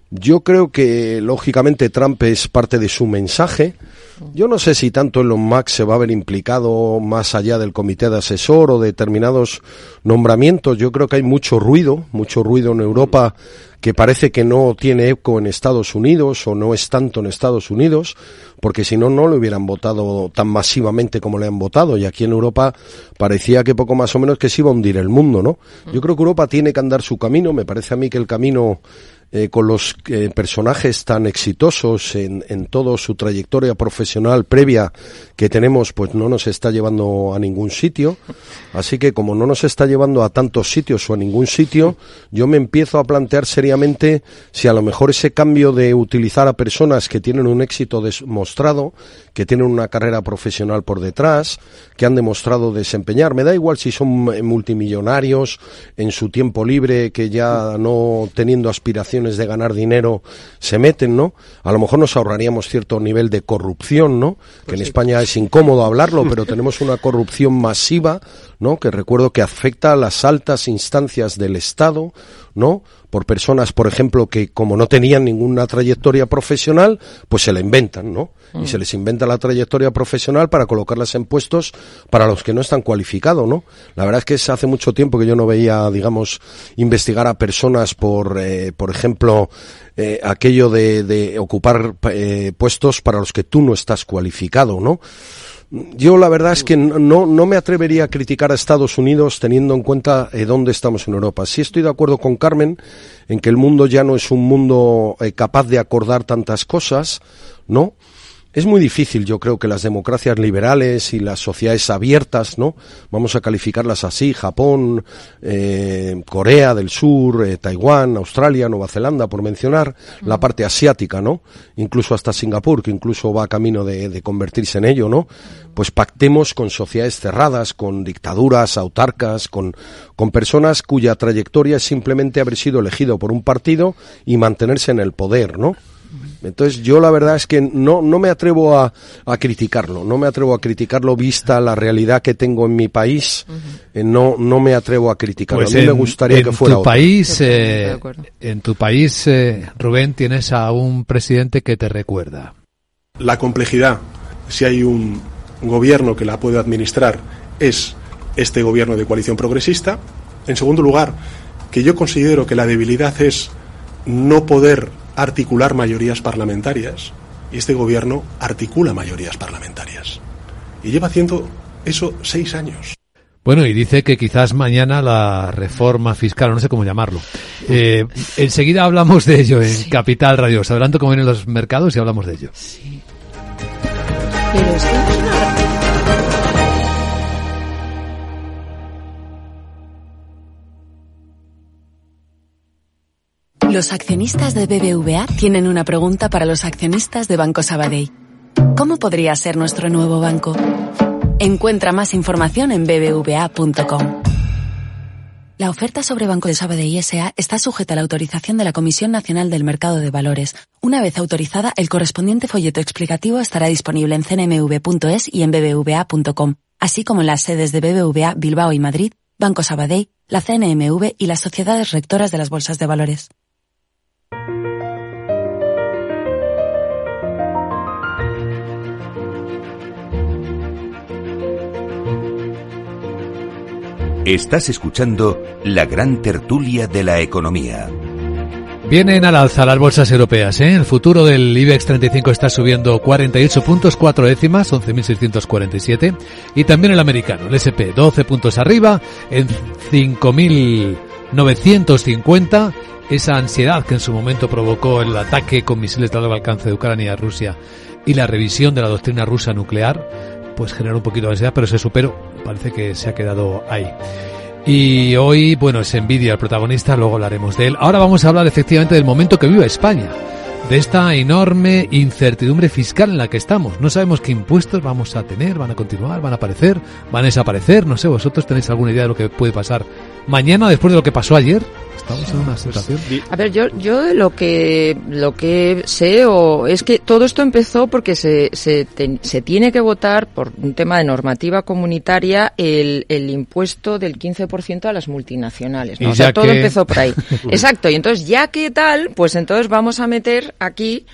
Yo creo que, lógicamente, Trump es parte de su mensaje. Yo no sé si tanto Elon Musk se va a ver implicado más allá del comité de asesor o determinados nombramientos. Yo creo que hay mucho ruido, mucho ruido en Europa que parece que no tiene eco en Estados Unidos o no es tanto en Estados Unidos, porque si no, no le hubieran votado tan masivamente como le han votado. Y aquí en Europa parecía que poco más o menos que se iba a hundir el mundo, ¿no? Yo creo que Europa tiene que andar su camino. Me parece a mí que el camino Eh, con los eh, personajes tan exitosos en, en toda su trayectoria profesional previa que tenemos, pues no nos está llevando a ningún sitio. Así que como no nos está llevando a tantos sitios o a ningún sitio, yo me empiezo a plantear seriamente si a lo mejor ese cambio de utilizar a personas que tienen un éxito demostrado, que tienen una carrera profesional por detrás, que han demostrado desempeñar, me da igual si son multimillonarios en su tiempo libre, que ya no teniendo aspiraciones de ganar dinero se meten, ¿no? A lo mejor nos ahorraríamos cierto nivel de corrupción, ¿no? Que en España es incómodo hablarlo, pero tenemos una corrupción masiva, ¿no? Que recuerdo que afecta a las altas instancias del Estado, ¿no? Por personas, por ejemplo, que como no tenían ninguna trayectoria profesional, pues se la inventan, ¿no? Mm. Y se les inventa la trayectoria profesional para colocarlas en puestos para los que no están cualificados, ¿no? La verdad es que hace mucho tiempo que yo no veía, digamos, investigar a personas por, eh, por ejemplo, eh, aquello de, de ocupar eh, puestos para los que tú no estás cualificado, ¿no? Yo la verdad es que no, no me atrevería a criticar a Estados Unidos teniendo en cuenta eh, dónde estamos en Europa. Sí estoy de acuerdo con Carmen en que el mundo ya no es un mundo eh, capaz de acordar tantas cosas, ¿no? Es muy difícil, yo creo, que las democracias liberales y las sociedades abiertas, ¿no? Vamos a calificarlas así, Japón, eh, Corea del Sur, eh, Taiwán, Australia, Nueva Zelanda, por mencionar mm. la parte asiática, ¿no? Incluso hasta Singapur, que incluso va camino de, de convertirse en ello, ¿no? Pues pactemos con sociedades cerradas, con dictaduras autarcas, con, con personas cuya trayectoria es simplemente haber sido elegido por un partido y mantenerse en el poder, ¿no? Entonces yo la verdad es que no no me atrevo a, a criticarlo, no me atrevo a criticarlo vista la realidad que tengo en mi país, uh-huh. eh, no no me atrevo a criticarlo. Pues a mí en, me gustaría que fuera tu otro. País, eh, en tu país, eh, Rubén, tienes a un presidente que te recuerda. La complejidad, si hay un gobierno que la puede administrar, es este gobierno de coalición progresista. En segundo lugar, que yo considero que la debilidad es no poder articular mayorías parlamentarias, y este gobierno articula mayorías parlamentarias y lleva haciendo eso seis años. Bueno, y dice que quizás mañana la reforma fiscal, no sé cómo llamarlo. Eh, enseguida hablamos de ello en sí. Capital Radio. Os adelanto cómo vienen los mercados y hablamos de ello. Sí. Pero es que es una... Los accionistas de B B V A tienen una pregunta para los accionistas de Banco Sabadell. ¿Cómo podría ser nuestro nuevo banco? Encuentra más información en b b v a punto com. La oferta sobre Banco de Sabadell S A está sujeta a la autorización de la Comisión Nacional del Mercado de Valores. Una vez autorizada, el correspondiente folleto explicativo estará disponible en c n m v punto es y en b b v a punto com, así como en las sedes de B B V A Bilbao y Madrid, Banco Sabadell, la C N M V y las sociedades rectoras de las bolsas de valores. Estás escuchando la gran tertulia de la economía. Vienen al alza las bolsas europeas, ¿eh? El futuro del IBEX treinta y cinco está subiendo cuarenta y ocho puntos, cuatro décimas, once mil seiscientos cuarenta y siete. Y también el americano, el ese and pe, doce puntos arriba, en cinco mil novecientos cincuenta. Esa ansiedad que en su momento provocó el ataque con misiles de largo alcance de Ucrania a Rusia y la revisión de la doctrina rusa nuclear, pues generó un poquito de ansiedad, pero se superó. Parece que se ha quedado ahí. Y hoy, bueno, es Nvidia el protagonista, luego hablaremos de él. Ahora vamos a hablar efectivamente del momento que vive España, de esta enorme incertidumbre fiscal en la que estamos. No sabemos qué impuestos vamos a tener, van a continuar, van a aparecer, van a desaparecer. No sé, ¿vosotros tenéis alguna idea de lo que puede pasar mañana después de lo que pasó ayer? Estamos en una situación... A ver, yo yo lo que lo que sé o es que todo esto empezó porque se se, te, se tiene que votar por un tema de normativa comunitaria el, el impuesto del quince por ciento a las multinacionales, ¿no? O sea, todo que... empezó por ahí. Exacto, y entonces ya que tal, pues entonces vamos a meter aquí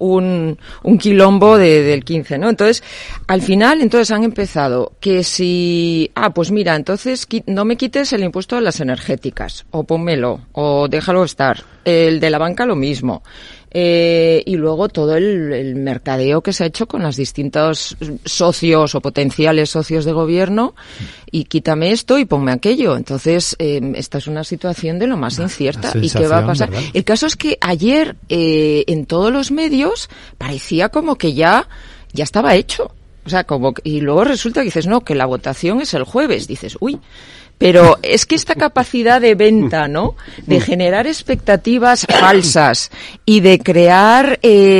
un un quilombo de, del quince, ¿no? Entonces, al final, entonces han empezado que si, ah, pues mira, entonces no me quites el impuesto a las energéticas, o pónmelo, o déjalo estar. El de la banca lo mismo. Eh, y luego todo el, el mercadeo que se ha hecho con los distintos socios o potenciales socios de gobierno, y quítame esto y ponme aquello. Entonces, eh, esta es una situación de lo más incierta. ¿Y qué va a pasar? ¿Verdad? El caso es que ayer, eh, en todos los medios, parecía como que ya, ya estaba hecho. O sea, como, y luego resulta que dices, no, que la votación es el jueves. Dices, uy. Pero es que esta capacidad de venta, ¿no? De generar expectativas falsas y de crear,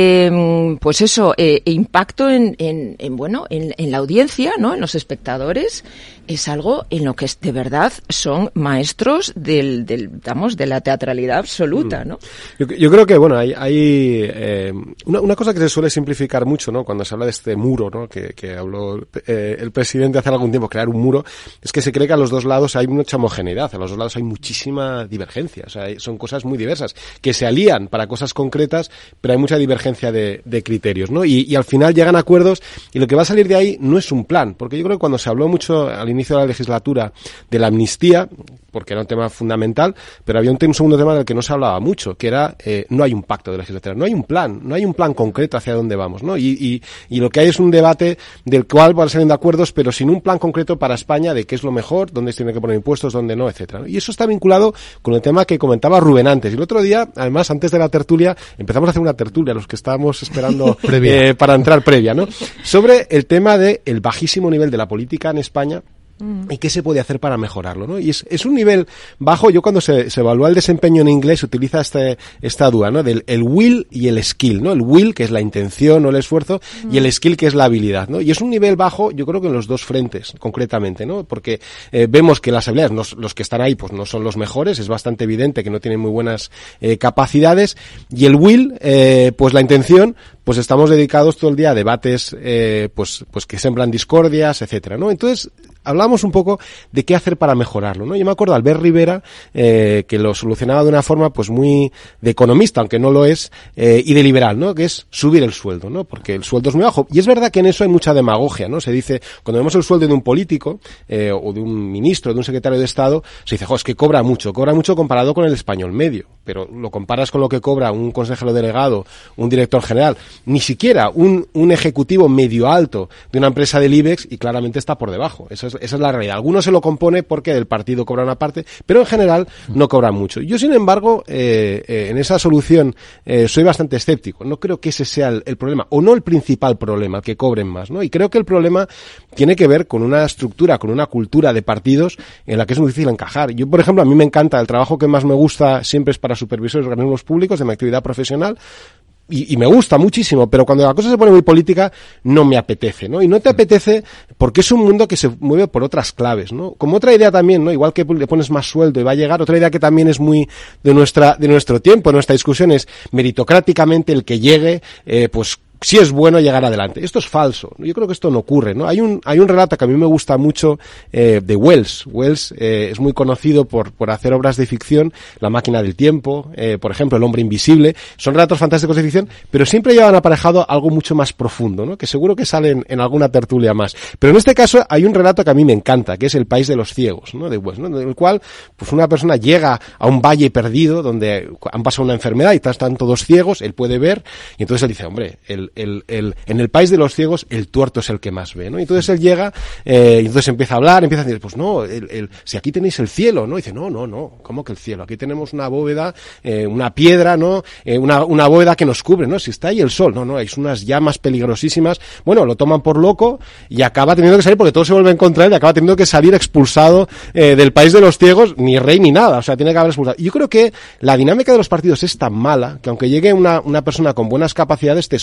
eh, pues eso, eh, impacto en, en, en bueno, en, en la audiencia, ¿no? En los espectadores, es algo en lo que de verdad son maestros del, del, digamos, de la teatralidad absoluta, ¿no? Yo, yo creo que, bueno, hay, hay eh, una, una cosa que se suele simplificar mucho, ¿no? Cuando se habla de este muro, ¿no? Que, que habló eh, el presidente hace algún tiempo, crear un muro, es que se cree que a los dos lados hay mucha homogeneidad, a los dos lados hay muchísima divergencia, o sea, hay, son cosas muy diversas, que se alían para cosas concretas, pero hay mucha divergencia de, de criterios, ¿no? Y, y al final llegan a acuerdos, y lo que va a salir de ahí no es un plan, porque yo creo que cuando se habló mucho al inicio de la legislatura de la amnistía, porque era un tema fundamental, pero había un, un segundo tema del que no se hablaba mucho, que era, eh, no hay un pacto de legislatura, no hay un plan, no hay un plan concreto hacia dónde vamos, ¿no? Y, y, y lo que hay es un debate del cual van saliendo acuerdos, pero sin un plan concreto para España de qué es lo mejor, dónde se tiene que poner impuestos, dónde no, etcétera. Y eso está vinculado con el tema que comentaba Rubén antes. Y el otro día, además, antes de la tertulia, empezamos a hacer una tertulia, los que estábamos esperando eh, para entrar previa, ¿no? Sobre el tema de el bajísimo nivel de la política en España. ¿Y qué se puede hacer para mejorarlo, no? Y es, es un nivel bajo. Yo cuando se, se evalúa el desempeño en inglés se utiliza este, esta duda, ¿no? Del el will y el skill, ¿no? El will, que es la intención o el esfuerzo, mm. y el skill, que es la habilidad, ¿no? Y es un nivel bajo, yo creo que en los dos frentes, concretamente, ¿no? Porque eh, vemos que las habilidades, no, los que están ahí, pues no son los mejores, es bastante evidente que no tienen muy buenas eh, capacidades, y el will, eh, pues la intención, pues estamos dedicados todo el día a debates, eh, pues, pues que sembran discordias, etcétera, ¿no? Entonces, hablamos un poco de qué hacer para mejorarlo, ¿no? Yo me acuerdo de Albert Rivera, eh, que lo solucionaba de una forma, pues muy de economista, aunque no lo es, eh, y de liberal, ¿no? Que es subir el sueldo, ¿no? Porque el sueldo es muy bajo. Y es verdad que en eso hay mucha demagogia, ¿no? Se dice, cuando vemos el sueldo de un político, eh, o de un ministro, de un secretario de Estado, se dice, jo, es que cobra mucho, cobra mucho comparado con el español medio. Pero lo comparas con lo que cobra un consejero delegado, un director general, ni siquiera un, un ejecutivo medio alto de una empresa del IBEX, y claramente está por debajo. Eso es Esa es la realidad. Algunos se lo compone porque del partido cobra una parte, pero en general no cobra mucho. Yo, sin embargo, eh, eh, en esa solución eh, soy bastante escéptico. No creo que ese sea el, el problema, o no el principal problema, el que cobren más, ¿no? Y creo que el problema tiene que ver con una estructura, con una cultura de partidos en la que es muy difícil encajar. Yo, por ejemplo, a mí me encanta, el trabajo que más me gusta siempre es para supervisores de organismos públicos de mi actividad profesional. Y, y me gusta muchísimo, pero cuando la cosa se pone muy política no me apetece, ¿no? Y no te apetece porque es un mundo que se mueve por otras claves, ¿no? Como otra idea también, ¿no? Igual que le pones más sueldo y va a llegar, otra idea que también es muy de nuestra de nuestro tiempo, nuestra discusión es meritocráticamente el que llegue, eh, pues si es bueno llegar adelante. Esto es falso. Yo creo que esto no ocurre, ¿no? Hay un hay un relato que a mí me gusta mucho eh, de Wells. Wells eh, es muy conocido por por hacer obras de ficción, La máquina del tiempo, eh, por ejemplo, El hombre invisible. Son relatos fantásticos de ficción, pero siempre llevan aparejado algo mucho más profundo, ¿no? Que seguro que salen en alguna tertulia más. Pero en este caso hay un relato que a mí me encanta, que es El país de los ciegos, ¿no? De Wells, ¿no? En el cual pues una persona llega a un valle perdido donde han pasado una enfermedad y están todos ciegos, él puede ver, y entonces él dice, hombre, el El, el, en el país de los ciegos el tuerto es el que más ve, ¿no? Y entonces él llega, eh, y entonces empieza a hablar, empieza a decir, pues no, el, el, si aquí tenéis el cielo, ¿no? Y dice, no, no, no, ¿cómo que el cielo? Aquí tenemos una bóveda, eh, una piedra, ¿no? Eh, una, una bóveda que nos cubre, ¿no? Si está ahí el sol, no, no, hay unas llamas peligrosísimas. Bueno, lo toman por loco y acaba teniendo que salir, porque todo se vuelve en contra de él, y acaba teniendo que salir expulsado eh, del país de los ciegos, ni rey ni nada, o sea, tiene que haber expulsado. Y yo creo que la dinámica de los partidos es tan mala que aunque llegue una, una persona con buenas capacidades te expulsa, ¿no?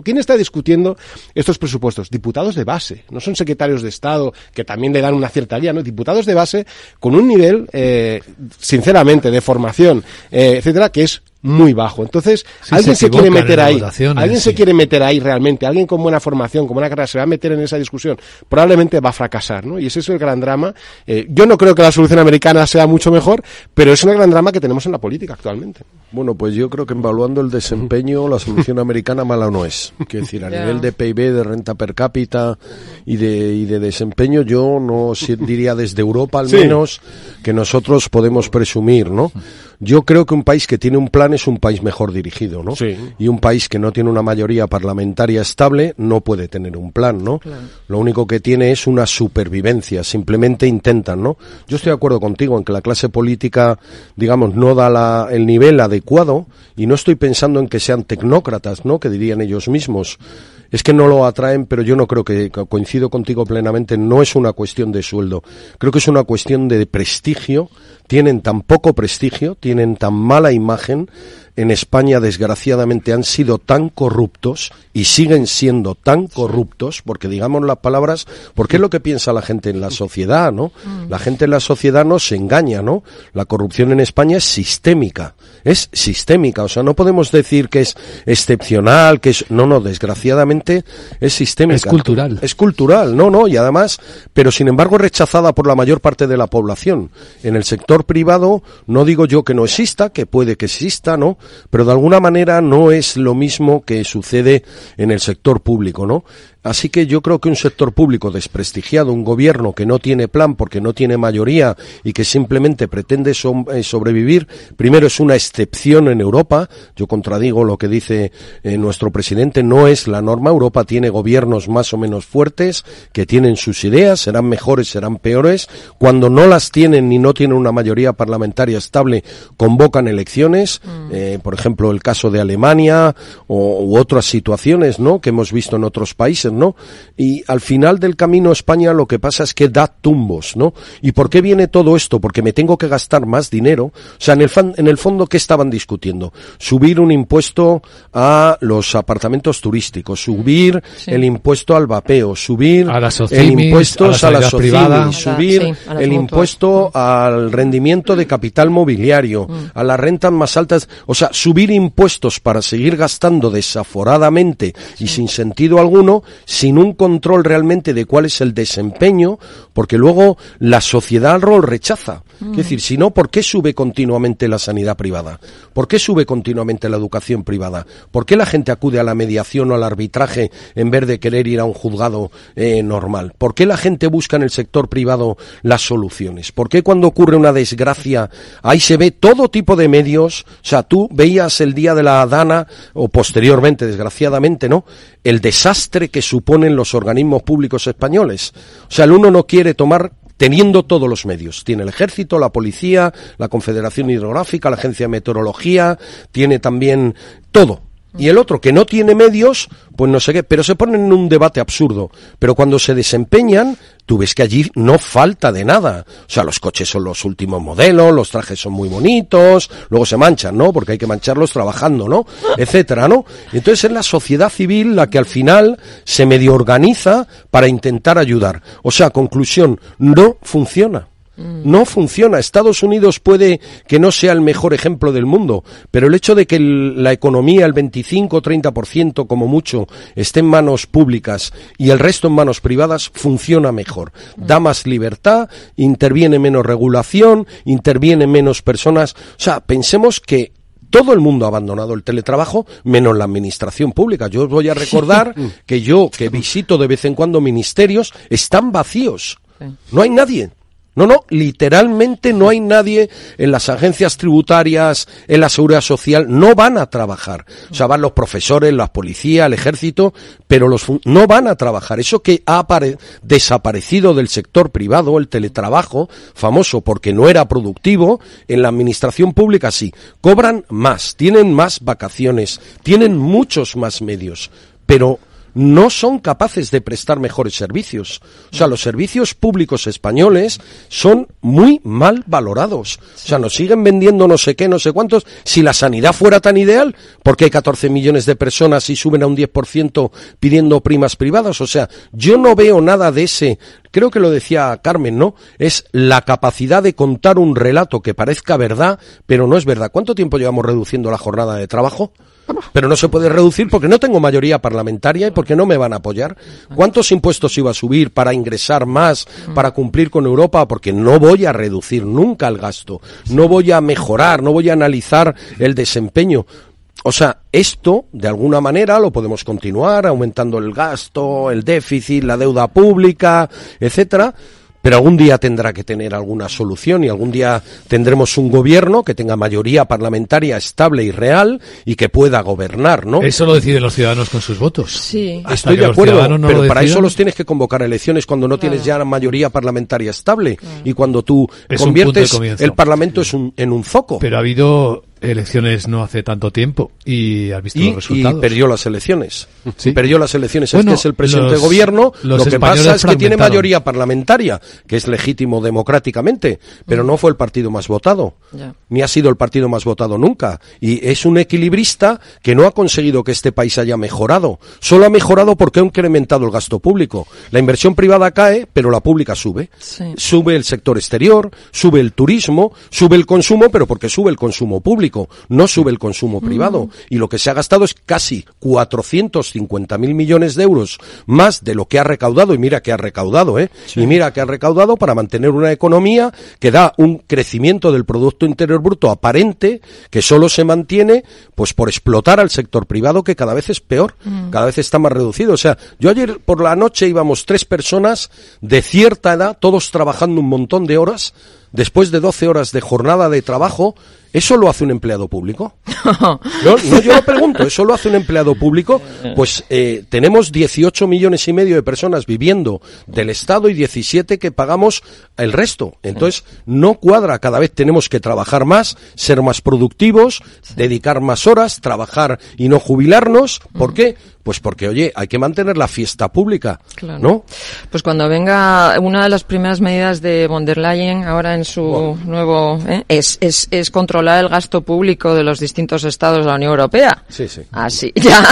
¿no? ¿Quién está discutiendo estos presupuestos? Diputados de base, no son secretarios de Estado que también le dan una cierta guía, ¿no? Diputados de base con un nivel, eh, sinceramente, de formación, eh, etcétera, que es muy bajo. Entonces, sí, alguien se, se quiere meter ahí, alguien sí. se quiere meter ahí realmente, alguien con buena formación, con buena carrera, se va a meter en esa discusión, probablemente va a fracasar, ¿no? Y ese es el gran drama. Eh, yo no creo que la solución americana sea mucho mejor, pero es un gran drama que tenemos en la política actualmente. Bueno, pues yo creo que evaluando el desempeño, la solución americana mala no es. Quiero decir, a yeah. nivel de P I B, de renta per cápita y de, y de desempeño, yo no diría desde Europa al sí. menos que nosotros podemos presumir, ¿no? Yo creo que un país que tiene un plan es un país mejor dirigido, ¿no? Sí. Y un país que no tiene una mayoría parlamentaria estable no puede tener un plan, ¿no? Claro. Lo único que tiene es una supervivencia, simplemente intentan, ¿no? Yo estoy de acuerdo contigo en que la clase política, digamos, no da la, el nivel adecuado, y no estoy pensando en que sean tecnócratas, ¿no? Que dirían ellos mismos. Es que no lo atraen, pero yo no creo que, coincido contigo plenamente, no es una cuestión de sueldo. Creo que es una cuestión de prestigio. Tienen tan poco prestigio, tienen tan mala imagen. En España, desgraciadamente, han sido tan corruptos y siguen siendo tan corruptos, porque digamos las palabras, porque es lo que piensa la gente en la sociedad, ¿no? La gente en la sociedad no se engaña, ¿no? La corrupción en España es sistémica, es sistémica, o sea, no podemos decir que es excepcional, que es, no, no, desgraciadamente es sistémica. Es cultural. Es cultural, no, no, y además, pero sin embargo rechazada por la mayor parte de la población. En el sector privado, no digo yo que no exista, que puede que exista, ¿no? Pero de alguna manera no es lo mismo que sucede en el sector público, ¿no? Así que yo creo que un sector público desprestigiado, un gobierno que no tiene plan porque no tiene mayoría y que simplemente pretende so- eh, sobrevivir, primero es una excepción en Europa. Yo contradigo lo que dice eh, nuestro presidente, no es la norma. Europa tiene gobiernos más o menos fuertes que tienen sus ideas, serán mejores, serán peores. Cuando no las tienen ni no tienen una mayoría parlamentaria estable, convocan elecciones, mm. eh, por ejemplo el caso de Alemania o, u otras situaciones, ¿no? Que hemos visto en otros países, ¿no? Y al final del camino España lo que pasa es que da tumbos, ¿no? ¿Y por qué viene todo esto? Porque me tengo que gastar más dinero. O sea, en el, fan, en el fondo, ¿qué estaban discutiendo? Subir un impuesto a los apartamentos turísticos, subir sí. el impuesto al vapeo, subir a las el impuesto a la privada, subir sí, el mutuas. impuesto al rendimiento de capital mobiliario, mm. a las rentas más altas, o sea, subir impuestos para seguir gastando desaforadamente sí. y sin sentido alguno, sin un control realmente de cuál es el desempeño, porque luego la sociedad lo rechaza. Mm. Es decir, si no, ¿por qué sube continuamente la sanidad privada? ¿Por qué sube continuamente la educación privada? ¿Por qué la gente acude a la mediación o al arbitraje en vez de querer ir a un juzgado eh, normal? ¿Por qué la gente busca en el sector privado las soluciones? ¿Por qué cuando ocurre una desgracia ahí se ve todo tipo de medios? O sea, tú veías el día de la Dana, o posteriormente, desgraciadamente, ¿no?, el desastre que suponen los organismos públicos españoles. O sea, el uno no quiere tomar teniendo todos los medios. Tiene el Ejército, la Policía, la Confederación Hidrográfica, la Agencia de Meteorología, tiene también todo. Y el otro, que no tiene medios, pues no sé qué, pero se ponen en un debate absurdo. Pero cuando se desempeñan, tú ves que allí no falta de nada. O sea, los coches son los últimos modelos, los trajes son muy bonitos, luego se manchan, ¿no? Porque hay que mancharlos trabajando, ¿no? Etcétera, ¿no? Entonces es la sociedad civil la que al final se medio organiza para intentar ayudar. O sea, conclusión, no funciona. No funciona. Estados Unidos puede que no sea el mejor ejemplo del mundo, pero el hecho de que el, la economía, el veinticinco o treinta por ciento como mucho, esté en manos públicas y el resto en manos privadas, funciona mejor. Da más libertad, interviene menos regulación, interviene menos personas. O sea, pensemos que todo el mundo ha abandonado el teletrabajo, menos la administración pública. Yo os voy a recordar que yo, que visito de vez en cuando ministerios, están vacíos. No hay nadie. No, no, literalmente no hay nadie en las agencias tributarias, en la seguridad social, no van a trabajar. O sea, van los profesores, la policía, el ejército, pero los fun- no van a trabajar. Eso que ha apare- desaparecido del sector privado, el teletrabajo, famoso porque no era productivo, en la administración pública sí. Cobran más, tienen más vacaciones, tienen muchos más medios, pero no son capaces de prestar mejores servicios. O sea, los servicios públicos españoles son muy mal valorados. O sea, nos siguen vendiendo no sé qué, no sé cuántos. Si la sanidad fuera tan ideal, ¿por qué hay catorce millones de personas y suben a un diez por ciento pidiendo primas privadas? O sea, yo no veo nada de ese... Creo que lo decía Carmen, ¿no? Es la capacidad de contar un relato que parezca verdad, pero no es verdad. ¿Cuánto tiempo llevamos reduciendo la jornada de trabajo? Pero no se puede reducir porque no tengo mayoría parlamentaria y porque no me van a apoyar. ¿Cuántos impuestos iba a subir para ingresar más, para cumplir con Europa? Porque no voy a reducir nunca el gasto, no voy a mejorar, no voy a analizar el desempeño. O sea, esto, de alguna manera, lo podemos continuar aumentando el gasto, el déficit, la deuda pública, etcétera, pero algún día tendrá que tener alguna solución y algún día tendremos un gobierno que tenga mayoría parlamentaria estable y real y que pueda gobernar, ¿no? Eso lo deciden los ciudadanos con sus votos. Sí. Hasta Estoy de acuerdo, no pero para eso los tienes que convocar a elecciones cuando no claro. tienes ya mayoría parlamentaria estable claro. y cuando tú es conviertes el Parlamento es un, en un zoco. Pero ha habido elecciones no hace tanto tiempo y has visto y, los resultados. Y perdió las elecciones. ¿Sí? Perdió las elecciones. Bueno, este es el presidente los, de gobierno. Lo que pasa es que tiene mayoría parlamentaria, que es legítimo democráticamente, pero mm. no fue el partido más votado. Yeah. Ni ha sido el partido más votado nunca. Y es un equilibrista que no ha conseguido que este país haya mejorado. Solo ha mejorado porque ha incrementado el gasto público. La inversión privada cae, pero la pública sube. Sí. Sube el sector exterior, sube el turismo, sube el consumo, pero porque sube el consumo público. No sube el consumo privado. Mm. Y lo que se ha gastado es casi cuatrocientos cincuenta mil millones de euros más de lo que ha recaudado. Y mira que ha recaudado, ¿eh? Sí. Y mira que ha recaudado para mantener una economía que da un crecimiento del Producto Interior Bruto aparente, que solo se mantiene pues por explotar al sector privado, que cada vez es peor, mm. cada vez está más reducido. O sea, yo ayer por la noche íbamos tres personas de cierta edad, todos trabajando un montón de horas, después de doce horas de jornada de trabajo. ¿Eso lo hace un empleado público? No, no, yo lo pregunto, ¿eso lo hace un empleado público? Pues eh, tenemos dieciocho millones y medio de personas viviendo del Estado y diecisiete que pagamos el resto. Entonces, no cuadra, cada vez tenemos que trabajar más, ser más productivos, dedicar más horas, trabajar y no jubilarnos. ¿Por qué? Pues porque, oye, hay que mantener la fiesta pública, claro. ¿no? Pues cuando venga una de las primeras medidas de von der Leyen ahora en su bueno. nuevo... ¿eh? es, es, es controlar el gasto público de los distintos estados de la Unión Europea. Sí, sí. Así, ya.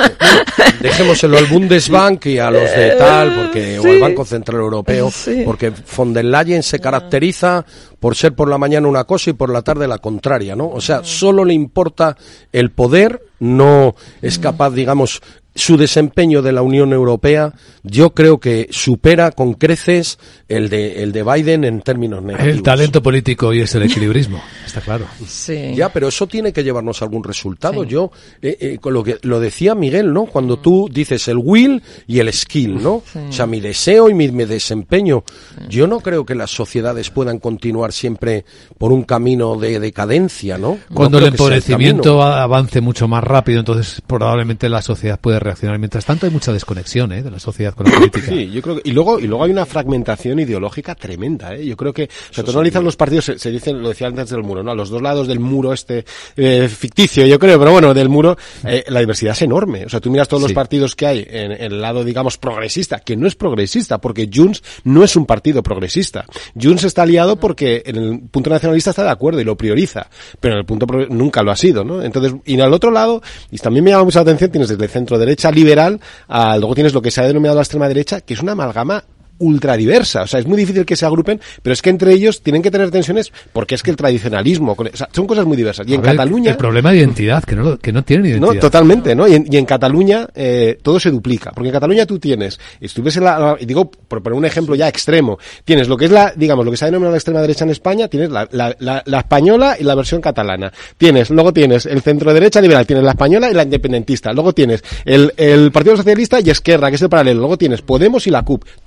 Dejémoselo al Bundesbank y a los de tal, porque sí. o al Banco Central Europeo, sí. porque von der Leyen se caracteriza por ser por la mañana una cosa y por la tarde la contraria, ¿no? O sea, solo le importa el poder, no es capaz, digamos... Su desempeño de la Unión Europea, yo creo que supera con creces el de el de Biden en términos negativos. El talento político y es el equilibrismo, está claro. Sí. Ya, pero eso tiene que llevarnos a algún resultado. Sí. Yo, eh, eh, con lo que lo decía Miguel, ¿no? Cuando tú dices el will y el skill, ¿no? Sí. O sea, mi deseo y mi, mi desempeño. Sí. Yo no creo que las sociedades puedan continuar siempre por un camino de decadencia, ¿no? Cuando no el empobrecimiento el avance mucho más rápido, entonces probablemente la sociedad puede reaccionar. Mientras tanto hay mucha desconexión ¿eh? de la sociedad con la política. Sí, yo creo que, y luego y luego hay una fragmentación ideológica tremenda, ¿eh? Yo creo que, o sea, tú analizas los partidos, se, se dice, lo decía antes del muro, ¿no? A los dos lados del muro este eh, ficticio, yo creo, pero bueno, del muro, eh, la diversidad es enorme. O sea, tú miras todos sí. los partidos que hay en, en el lado, digamos, progresista, que no es progresista, porque Junts no es un partido progresista. Junts está aliado porque en el punto nacionalista está de acuerdo y lo prioriza, pero en el punto pro, nunca lo ha sido, ¿no? Entonces, y al otro lado, y también me llama mucha atención, tienes desde el centro derecha liberal, a, luego tienes lo que se ha denominado la extrema derecha, que es una amalgama ultra diversa, o sea, es muy difícil que se agrupen, pero es que entre ellos tienen que tener tensiones porque es que el tradicionalismo, o sea, son cosas muy diversas. Y a en ver, Cataluña... El problema de identidad, que no, que no tienen identidad. No, totalmente, ¿no? Y en, y en Cataluña eh, todo se duplica, porque en Cataluña tú tienes, y estuviese la, la, y digo, por poner un ejemplo ya extremo, tienes lo que es la, digamos, lo que se ha denominado la extrema derecha en España, tienes la, la, la, la española y la versión catalana. Tienes, luego tienes el centro derecha liberal, tienes la española y la independentista, luego tienes el, el Partido Socialista y Esquerra, que es el paralelo, luego tienes Podemos y la C U P. Todo está du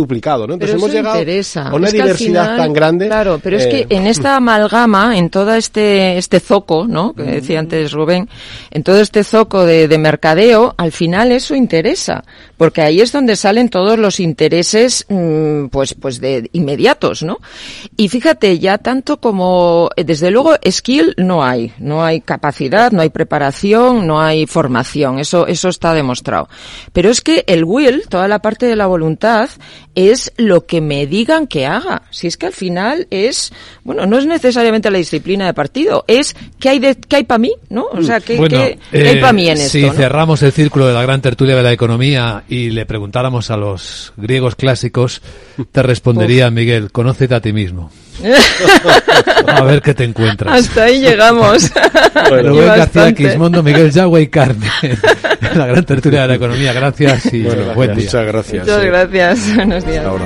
duplicado, ¿no? Entonces pero hemos llegado interesa. a una es diversidad final, tan grande. Claro, pero eh, es que en esta amalgama, en todo este este zoco, ¿no? Que decía antes Rubén, en todo este zoco de, de mercadeo, al final eso interesa, porque ahí es donde salen todos los intereses, mmm, pues pues de inmediatos, ¿no? Y fíjate, ya tanto como, desde luego, skill no hay, no hay capacidad, no hay preparación, no hay formación, eso eso está demostrado. Pero es que el will, toda la parte de la voluntad, es lo que me digan que haga. Si es que al final es, bueno, no es necesariamente la disciplina de partido, es qué hay de, qué hay para mí, ¿no? O sea, qué, bueno, qué, eh, qué hay para mí en esto, si ¿no? cerramos el círculo de la gran tertulia de la economía y le preguntáramos a los griegos clásicos, te respondería, Miguel, conócete a ti mismo. A ver qué te encuentras. Hasta ahí llegamos. Bueno, Rubén García Quismondo, Miguel Yagüe y Carmen. La gran tertulia de la economía. Gracias y bueno, buen día. Muchas gracias. Muchas sí. gracias. Buenos días. Ahora.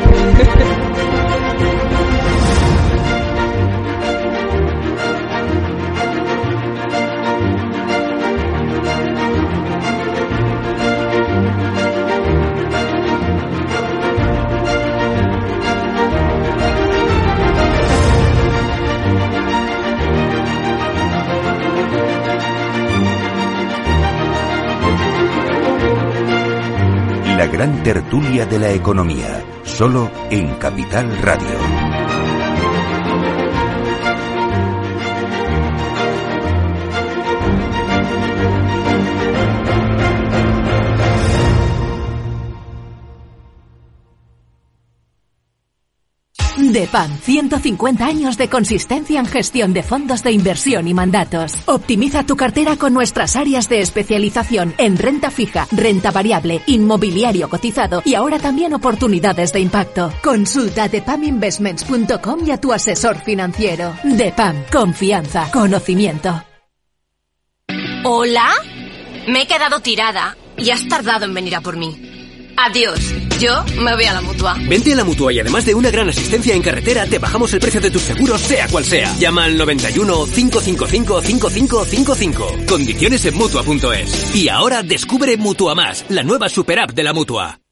La gran tertulia de la economía, solo en Capital Radio. DEPAM, ciento cincuenta años de consistencia en gestión de fondos de inversión y mandatos. Optimiza tu cartera con nuestras áreas de especialización en renta fija, renta variable, inmobiliario cotizado y ahora también oportunidades de impacto. Consulta depam investments punto com y a tu asesor financiero. DEPAM, confianza, conocimiento. ¿Hola? Me he quedado tirada y has tardado en venir a por mí. Adiós, yo me voy a la Mutua. Vente a la Mutua y además de una gran asistencia en carretera, te bajamos el precio de tus seguros, sea cual sea. Llama al noventa y uno, cinco cinco cinco, cinco cinco cinco cinco. Condiciones en Mutua punto es. Y ahora descubre Mutua Más, la nueva super app de la Mutua.